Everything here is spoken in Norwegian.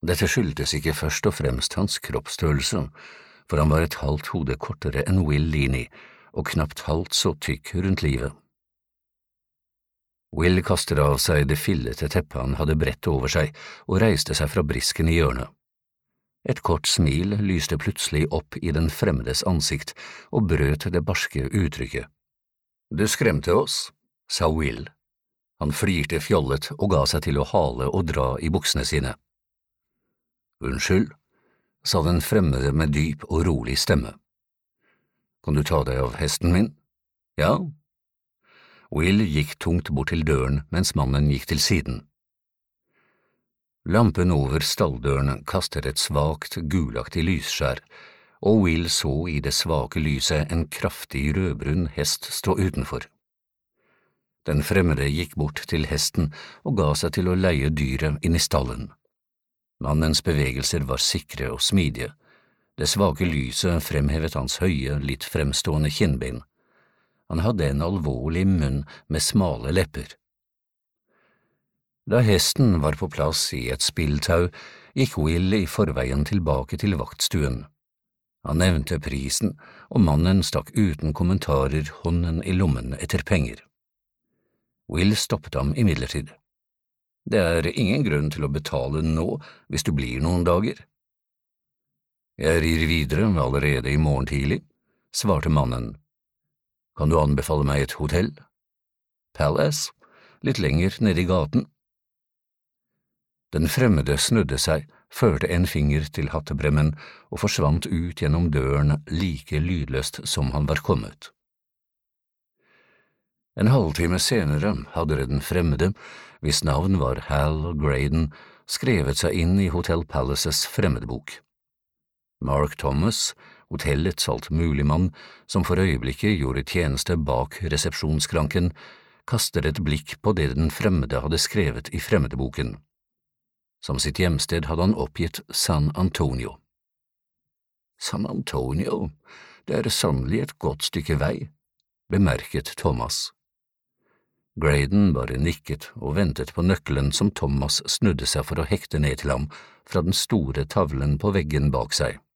Dette skyldtes ikke først og fremst hans kroppsstørrelse, for han var et halvt hode kortere enn Will Leaney og knapt halvt så tykk rundt livet. Will kastet av seg det fillete teppet han hadde bredt over seg og reiste seg fra brisken i hjørnet. Et kort smil lyste plutselig opp i den fremmedes ansikt og brøt det barske uttrykket. «Du skremte oss», sa Will. Han flirte fjollet og ga seg til å hale og dra i buksene sine. «Unnskyld», sa den fremmede med dyp og rolig stemme. «Kan du ta deg av hesten min?» «Ja». Will gikk tungt bort til døren mens mannen gikk til siden. Lampen over stalldøren kastet et svakt, gulaktig lysskjær, og Will så i det svake lyset en kraftig rødbrun hest stå utenfor. Den fremmede gikk bort til hesten og ga seg til å leie dyret inn i stallen. Mannens bevegelser var sikre og smidige. Det svake lyset fremhevet hans høye, litt fremstående kinnbein. Han hadde en alvorlig munn med smale lepper. Da hesten var på plass i et spilltau, gikk Will i forveien tilbake til vaktstuen. Han nevnte prisen, og mannen stakk uten kommentarer hånden i lommen etter penger. Will stoppet ham imidlertid. «Det er ingen grunn til å betale nå hvis du blir noen dager.» «Jeg rir videre allerede i morgen tidlig», svarte mannen. «Kan du anbefale meg et hotell?» «Palace, litt lenger nede i gaten.» Den fremmede snudde seg, førte en finger til hattebremmen og forsvant ut gjennom døren like lydløst som han var kommet. En halvtime senere hadde den fremmede, hvis navn var Hal Graydon, skrevet seg inn i Hotel Palaces fremmedbok. Mark Thomas, hotellets altmuligmann, som for øyeblikket gjorde tjeneste bak resepsjonsskranken, kastet et blikk på det den fremmede hadde skrevet i fremmedboken. Som sitt hjemsted hadde han oppgitt San Antonio. «San Antonio, det er sannelig et godt stykke vei», bemerket Thomas. Graydon bare nikket og ventet på nøkkelen som Thomas snudde seg for å hekte ned til ham fra den store tavlen på veggen bak seg.